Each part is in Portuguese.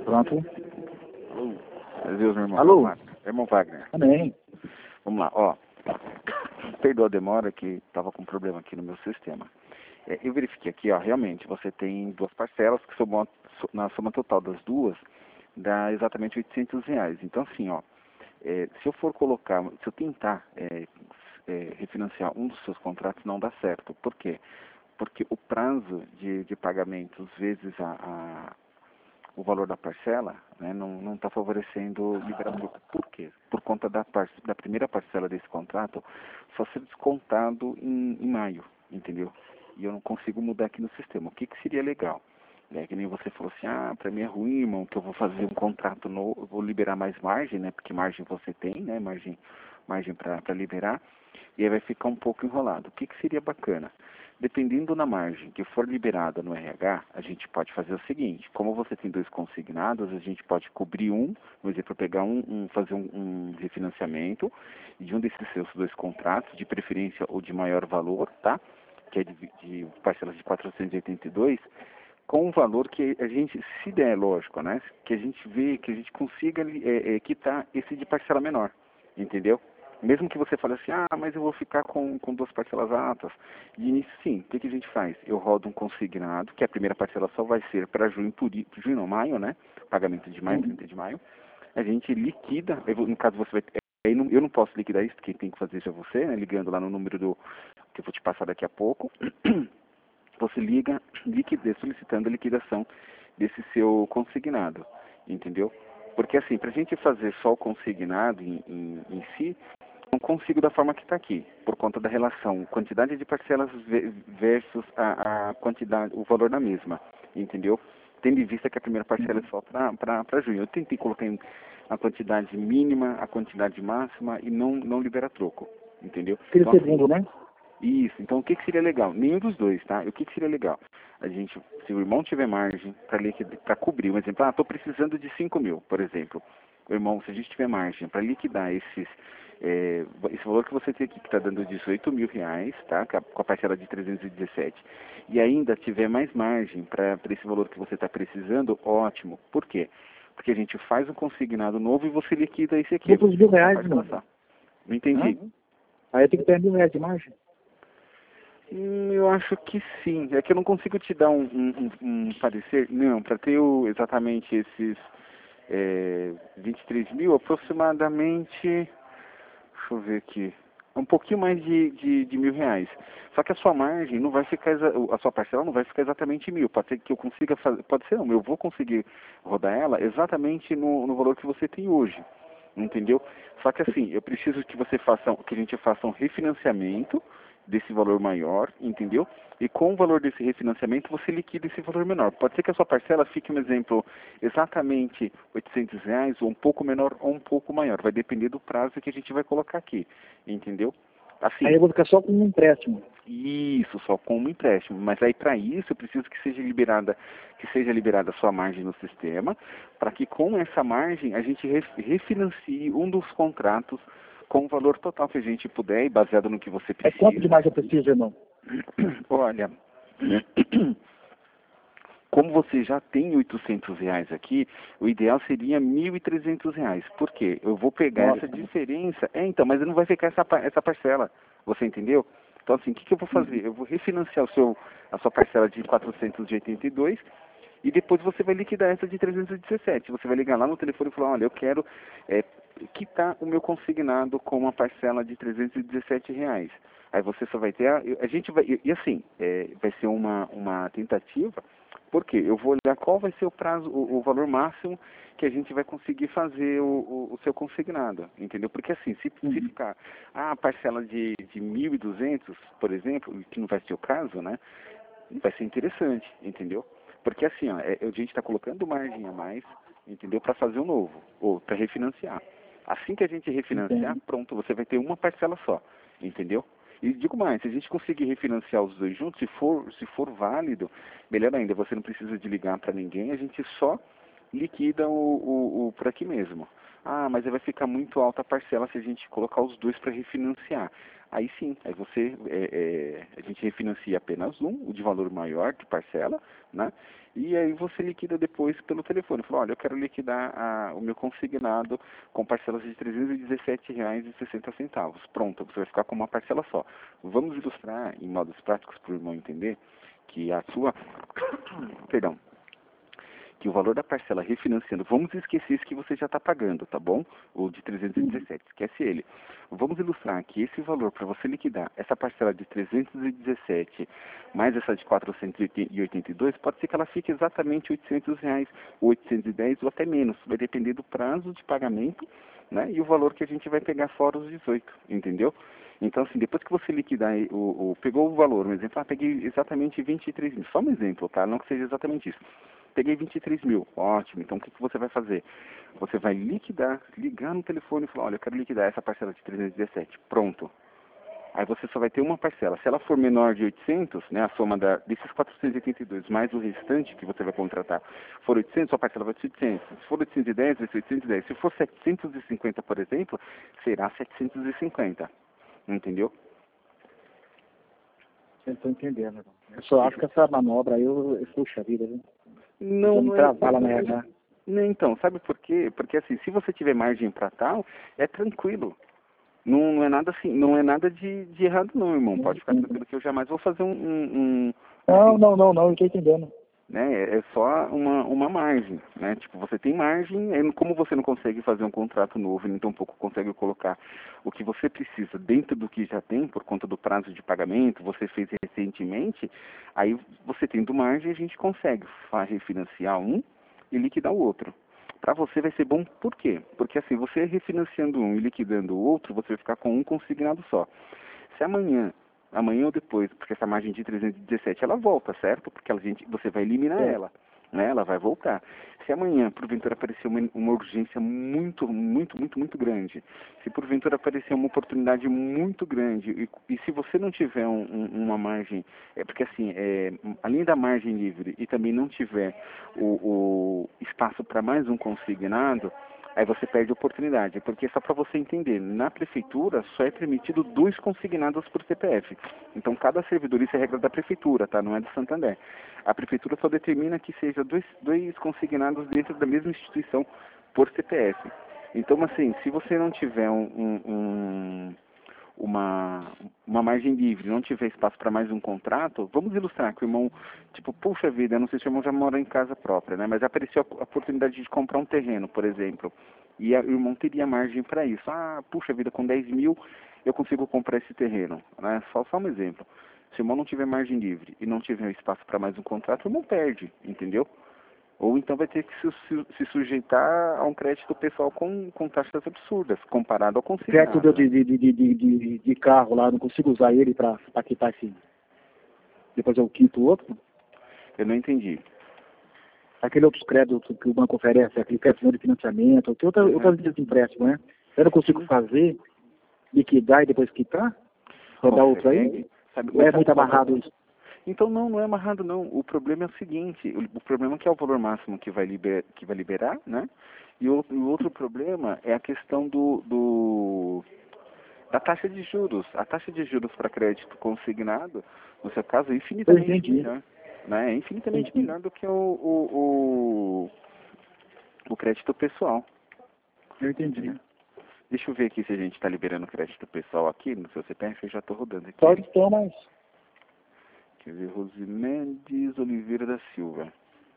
Pronto. Alô? Deus, meu irmão. Alô? Wagner. Irmão Wagner. Amém. Vamos lá, ó. Perdoa a demora que estava com problema aqui no meu sistema. Eu verifiquei aqui, ó, realmente você tem duas parcelas que na soma total das duas dá exatamente R$ 800. Então assim, ó, se eu for colocar, se eu tentar refinanciar um dos seus contratos não dá certo. Por quê? Porque o prazo de pagamentos vezes o valor da parcela, né, não está favorecendo liberar troco. Por quê? Por conta da primeira parcela desse contrato só ser descontado em maio, entendeu? E eu não consigo mudar aqui no sistema. O que seria legal? Que nem você falou assim, para mim é ruim, irmão, que eu vou fazer um contrato novo, eu vou liberar mais margem, né? Porque margem você tem, né? Margem para liberar, e aí vai ficar um pouco enrolado. O que seria bacana? Dependendo da margem que for liberada no RH, a gente pode fazer o seguinte: como você tem dois consignados, a gente pode cobrir por exemplo, pegar fazer um refinanciamento de um desses seus dois contratos, de preferência ou de maior valor, tá? Que é de parcelas de 482, com um valor que a gente, se der, lógico, né? Que a gente vê, que a gente consiga quitar esse de parcela menor, entendeu? Mesmo que você fale assim, mas eu vou ficar com duas parcelas altas. De início, sim. O que a gente faz? Eu rodo um consignado, que a primeira parcela só vai ser para junho não, maio, né? Pagamento de maio, 30 de maio. A gente liquida, no caso você vai eu não posso liquidar isso, quem tem que fazer isso é você, né? Ligando lá no número que eu vou te passar daqui a pouco. Você solicitando a liquidação desse seu consignado, entendeu? Porque assim, para a gente fazer só o consignado em si, não consigo da forma que está aqui, por conta da relação quantidade de parcelas versus a quantidade, o valor da mesma, entendeu? Tendo em vista que a primeira parcela é só para junho. Eu tentei colocar a quantidade mínima, a quantidade máxima e não libera troco, entendeu? Aquele Então, segundo, né? isso. Então, o que seria legal? Nenhum dos dois, tá? O que seria legal? A gente, se o irmão tiver margem para cobrir, um exemplo, estou precisando de 5.000, por exemplo. O irmão, se a gente tiver margem para liquidar esse valor que você tem aqui, que está dando R$ 18.000, tá? Com a parcela de 317, e ainda tiver mais margem para esse valor que você está precisando, ótimo. Por quê? Porque a gente faz um consignado novo e você liquida esse aqui. Outros R$ 1.000, não. Não entendi. Aí eu tenho que ter R$ 1.000 de margem. Eu acho que sim. É que eu não consigo te dar um parecer. Não, para ter exatamente esses 23.000, aproximadamente, deixa eu ver aqui, um pouquinho mais de R$ 1.000. Só que a sua margem não vai ficar, a sua parcela não vai ficar exatamente 1.000. Pode ser que eu consiga fazer, pode ser não, eu vou conseguir rodar ela exatamente no valor que você tem hoje. Entendeu? Só que assim, eu preciso que que a gente faça um refinanciamento desse valor maior, entendeu? E com o valor desse refinanciamento você liquida esse valor menor. Pode ser que a sua parcela fique, um exemplo, exatamente R$ 800, ou um pouco menor ou um pouco maior. Vai depender do prazo que a gente vai colocar aqui, entendeu? Assim, aí eu vou ficar só com um empréstimo. Isso, só com um empréstimo. Mas aí para isso eu preciso que seja liberada a sua margem no sistema, para que com essa margem a gente refinancie um dos contratos com o valor total que a gente puder, e baseado no que você precisa. Quanto de margem eu preciso, irmão? Olha, como você já tem R$ 800 aqui, o ideal seria R$ 1.300. Por quê? Eu vou pegar essa diferença. Então, mas não vai ficar essa parcela. Você entendeu? Então, assim, o que eu vou fazer? Eu vou refinanciar a sua parcela de 482 e depois você vai liquidar essa de 317. Você vai ligar lá no telefone e falar, olha, eu quero quitar o meu consignado com uma parcela de R$ 317. Aí você só vai ter, a gente vai, e assim, vai ser uma tentativa, porque eu vou olhar qual vai ser o prazo, o valor máximo que a gente vai conseguir fazer o seu consignado, entendeu? Porque assim, se ficar a parcela de 1.200, por exemplo, que não vai ser o caso, né? Vai ser interessante, entendeu? Porque assim, ó, a gente está colocando margem a mais, entendeu? Para fazer o novo, ou para refinanciar. Assim que a gente refinanciar, pronto, você vai ter uma parcela só, entendeu? E digo mais, se a gente conseguir refinanciar os dois juntos, se for válido, melhor ainda, você não precisa de ligar para ninguém, a gente só liquida por aqui mesmo. Mas aí vai ficar muito alta a parcela se a gente colocar os dois para refinanciar. Aí sim, aí a gente refinancia apenas um, o de valor maior de parcela, né? E aí você liquida depois pelo telefone. Fala, olha, eu quero liquidar o meu consignado com parcelas de R$ 317,60. Pronto, você vai ficar com uma parcela só. Vamos ilustrar em modos práticos para o irmão entender que a sua... Perdão. Que o valor da parcela refinanciando, vamos esquecer esse que você já está pagando, tá bom? O de 317, esquece ele. Vamos ilustrar que esse valor para você liquidar essa parcela de 317 mais essa de 482, pode ser que ela fique exatamente R$ 800, ou 810 ou até menos. Vai depender do prazo de pagamento, né? E o valor que a gente vai pegar fora os 18, entendeu? Então, assim, depois que você liquidar, pegou o valor, um exemplo, peguei exatamente 23 mil, só um exemplo, tá? Não que seja exatamente isso. Peguei 23 mil, ótimo, então o que você vai fazer? Você vai liquidar, ligar no telefone e falar, olha, eu quero liquidar essa parcela de 317, pronto. Aí você só vai ter uma parcela. Se ela for menor de 800, né, a soma desses 482 mais o restante que você vai contratar for 800, sua parcela vai ser 800. Se for 810, vai ser 810. Se for 750, por exemplo, será 750. Entendeu? Eu estou entendendo, irmão. Eu só acho que essa manobra aí, puxa vida, viu? Não, Vamos não é. travar lá na RH. Não, então, sabe por quê? Porque assim, se você tiver margem para tal, é tranquilo. Não é nada assim, não é nada de errado não, irmão. Pode ficar tranquilo que eu jamais vou fazer Não, eu estou entendendo. né? É só uma margem, né? Tipo, você tem margem, como você não consegue fazer um contrato novo, nem tampouco consegue colocar o que você precisa dentro do que já tem, por conta do prazo de pagamento, você fez recentemente, aí você tendo margem, a gente consegue refinanciar um e liquidar o outro. Para você vai ser bom, por quê? Porque assim, você refinanciando um e liquidando o outro, você vai ficar com um consignado só. Se amanhã ou depois, porque essa margem de 317 ela volta, certo? Porque você vai eliminar ela, né? Ela vai voltar. Se amanhã, porventura, aparecer uma urgência muito grande, se porventura aparecer uma oportunidade muito grande, e se você não tiver uma margem, porque assim, além da margem livre e também não tiver o espaço para mais um consignado, aí você perde a oportunidade, porque só para você entender, na prefeitura só é permitido 2 consignados por CPF. Então cada servidor, isso é regra da prefeitura, tá? Não é do Santander. A prefeitura só determina que seja dois consignados dentro da mesma instituição por CPF. Então assim, se você não tiver uma margem livre, não tiver espaço para mais um contrato, vamos ilustrar que o irmão, tipo, puxa vida, eu não sei se o irmão já mora em casa própria, né? Mas apareceu a oportunidade de comprar um terreno, por exemplo, e o irmão teria margem para isso. Ah, puxa vida, com 10 mil eu consigo comprar esse terreno, né? Só um exemplo. Se o irmão não tiver margem livre e não tiver espaço para mais um contrato, o irmão perde, entendeu? Ou então vai ter que se sujeitar a um crédito pessoal com taxas absurdas, comparado ao Crédito consignado, né? de carro lá, não consigo usar ele para quitar esse. Depois eu quito o outro. Eu não entendi. Aquele outros créditos que o banco oferece, aquele crédito de financiamento, tem outras linhas de empréstimo, né? Eu não consigo fazer, liquidar e depois quitar? Para dar outro aí? Sabe, Ou é muito amarrado isso? Então não é amarrado não. O problema é o seguinte, o problema é que é o valor máximo que vai liberar, né? E o outro problema é a questão da taxa de juros. A taxa de juros para crédito consignado, no seu caso, é Eu infinitamente entendi. melhor. Né? É infinitamente Entendi. melhor do que o crédito pessoal. Eu entendi. Deixa eu ver aqui se a gente está liberando crédito pessoal aqui no seu CPF, eu já estou rodando aqui. Só estão, mas Quer ver, Rosimendes Oliveira da Silva.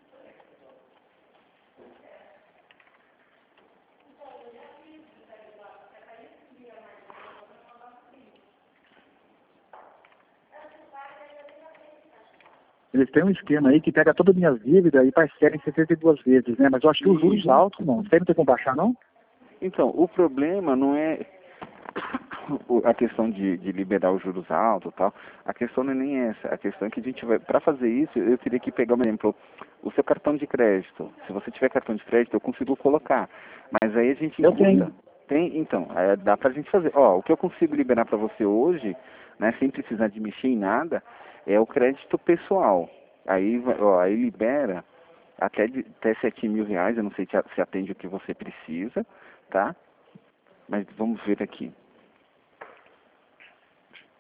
eles têm um esquema aí que pega todas as minhas dívidas e parcela em 72 vezes, né? Mas eu acho que os juros altos, não. Você não tem como baixar, não? Então, o problema não é a questão de liberar os juros altos e tal. A questão não é nem essa. A questão é que a gente vai, para fazer isso, eu teria que pegar, por exemplo, o seu cartão de crédito. Se você tiver cartão de crédito, eu consigo colocar. Mas aí a gente Eu tenho. Então, dá pra gente fazer. Ó, o que eu consigo liberar para você hoje, né, sem precisar de mexer em nada, é o crédito pessoal. Aí libera até 7 mil reais, eu não sei se atende o que você precisa, tá? Mas vamos ver aqui.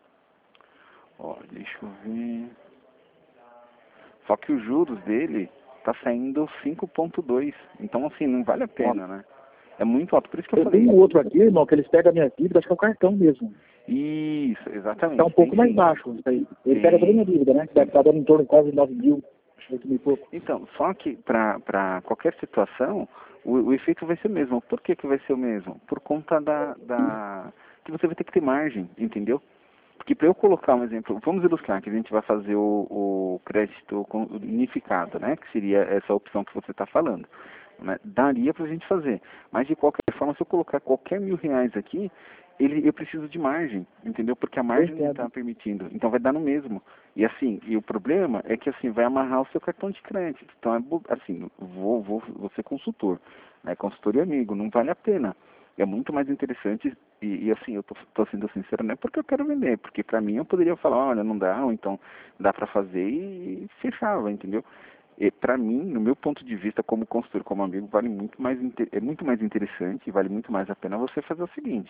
Ó, deixa eu ver. Só que os juros dele tá saindo 5,2. Então, assim, não vale a pena, né? É muito alto, por isso que eu Eu falei. tenho um outro aqui, irmão, que eles pegam a minha dívida, acho que é o cartão mesmo. Isso, exatamente. Tá um pouco Tem mais sim. baixo isso aí. Ele Tem. pega toda a minha dívida, né? Que deve estar dando em torno de quase 9 mil, 8 mil e pouco. Então, só que para qualquer situação, o efeito vai ser o mesmo. Por que que vai ser o mesmo? Por conta que você vai ter que ter margem, entendeu? Porque para eu colocar um exemplo, vamos ilustrar que a gente vai fazer o crédito unificado, né? Que seria essa opção que você está falando. Né? Daria para a gente fazer. Mas de qualquer forma, se eu colocar qualquer R$ 1.000 aqui, eu preciso de margem, entendeu? Porque a margem não está permitindo. Então vai dar no mesmo. E assim, e o problema é que assim, vai amarrar o seu cartão de crédito. Então, assim, vou ser consultor. Né? Consultor e amigo, não vale a pena. É muito mais interessante, e assim, eu tô sendo sincero, não é porque eu quero vender, porque para mim eu poderia falar, olha, não dá, ou então dá para fazer e fechava, entendeu? E para mim, no meu ponto de vista, como consultor, como amigo, vale muito mais, é muito mais interessante, vale muito mais a pena você fazer o seguinte: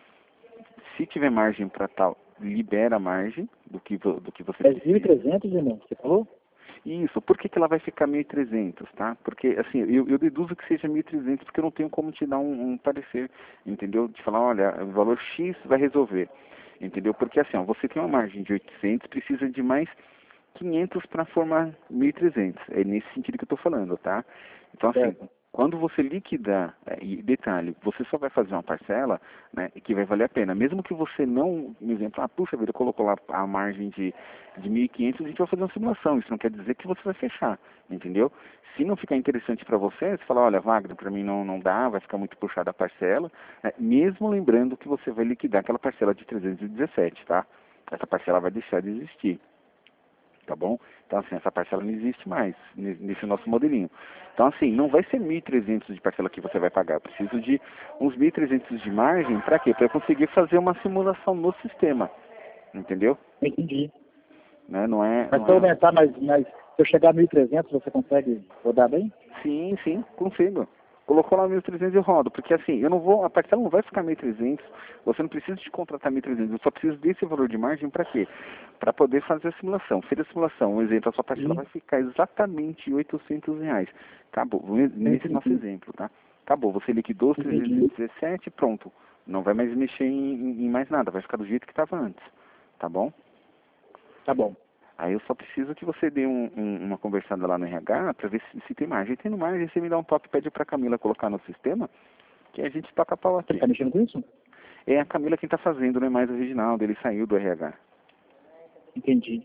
se tiver margem para tal, libera a margem do que você É precisa. 1.300, irmão, você falou? Isso, por que que ela vai ficar 1.300, tá? Porque, assim, eu deduzo que seja 1.300 porque eu não tenho como te dar um parecer, entendeu? De falar, olha, o valor X vai resolver, entendeu? Porque, assim, ó, você tem uma margem de 800, precisa de mais 500 para formar 1.300. É nesse sentido que eu estou falando, tá? Então, assim, Certo. quando você liquidar, e detalhe, você só vai fazer uma parcela, né, que vai valer a pena. Mesmo que você não, por exemplo, puxa vida, colocou lá a margem de 1.500, a gente vai fazer uma simulação. Isso não quer dizer que você vai fechar, entendeu? Se não ficar interessante para você, você fala, olha, Wagner, para mim não dá, vai ficar muito puxada a parcela, né, mesmo lembrando que você vai liquidar aquela parcela de 317, tá? Essa parcela vai deixar de existir. Tá bom? Então, assim, essa parcela não existe mais nesse nosso modelinho. Então, assim, não vai ser 1.300 de parcela que você vai pagar. Eu preciso de uns 1.300 de margem, para quê? Para conseguir fazer uma simulação no sistema. Entendeu? Entendi. Né? Não é... Mas se eu aumentar, mas se eu chegar a 1.300, você consegue rodar bem? Sim, consigo. Colocou lá 1.300 e rodo, porque assim, a parcela não vai ficar 1.300, você não precisa de contratar 1.300, eu só preciso desse valor de margem para quê? Para poder fazer a simulação. Fez a simulação, um exemplo, a sua parcela vai ficar exatamente R$ 800. Acabou, nesse nosso exemplo, tá? Acabou, você liquidou os 317, pronto. Não vai mais mexer em mais nada, vai ficar do jeito que estava antes, tá bom? Tá bom. Aí eu só preciso que você dê uma conversada lá no RH para ver se tem margem. Tendo margem, você me dá um toque e pede para a Camila colocar no sistema, que a gente toca a pau Você aqui. tá mexendo com isso? É a Camila quem está fazendo, não é mais o Reginaldo, ele saiu do RH. Entendi.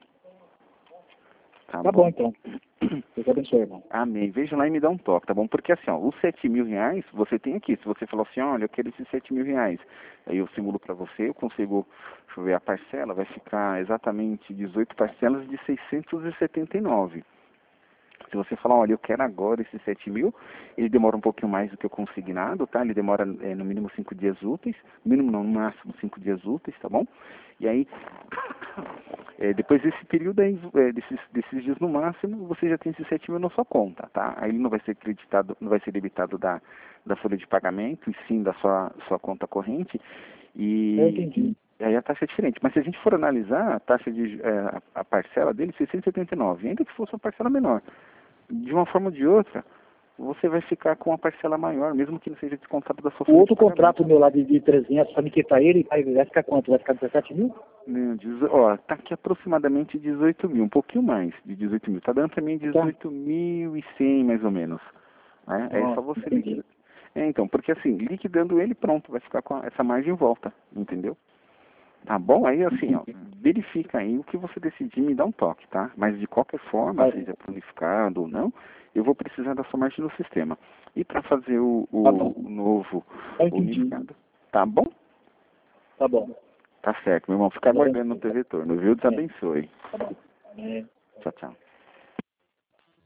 Tá Tá bom, então. Deus abençoe, irmão. Amém. Veja lá e me dá um toque, tá bom? Porque assim, ó, os R$ 7.000 você tem aqui. Se você falou assim, olha, eu quero esses R$ 7.000, aí eu simulo para você, eu consigo, deixa eu ver, a parcela vai ficar exatamente 18 parcelas de 679. Se você falar, olha, eu quero agora esses 7.000, ele demora um pouquinho mais do que o consignado, tá? Ele demora no mínimo 5 dias úteis, mínimo não, no máximo 5 dias úteis, tá bom? E aí, depois desse período aí, desses dias no máximo, você já tem esses 7.000 na sua conta, tá? Aí ele não vai ser creditado, não vai ser debitado da folha de pagamento, e sim da sua conta corrente. Eu entendi. E aí a taxa é diferente. Mas se a gente for analisar a taxa a parcela dele, 679, ainda que fosse uma parcela menor, de uma forma ou de outra, você vai ficar com uma parcela maior, mesmo que não seja descontado da sua O folha outro de pagamento. contrato meu lá de 300, para me quitar ele, vai ficar quanto? Vai ficar 17 mil? Ó, tá aqui aproximadamente 18 mil, um pouquinho mais de 18 mil. Tá dando também 18.100 mais ou menos. Né? É só você liquidar. Então, porque assim, liquidando ele, pronto, vai ficar com essa margem em volta, entendeu? Tá bom? Aí assim, ó, verifica aí o que você decidir, me dá um toque, tá? Mas de qualquer forma, seja planificado ou não, eu vou precisar da sua margem no sistema. E para fazer o novo unificado, tá bom? Tá bom. Tá certo, meu irmão. Fica aguardando no teu retorno, viu? Deus abençoe. Tá bom. Tchau, tchau.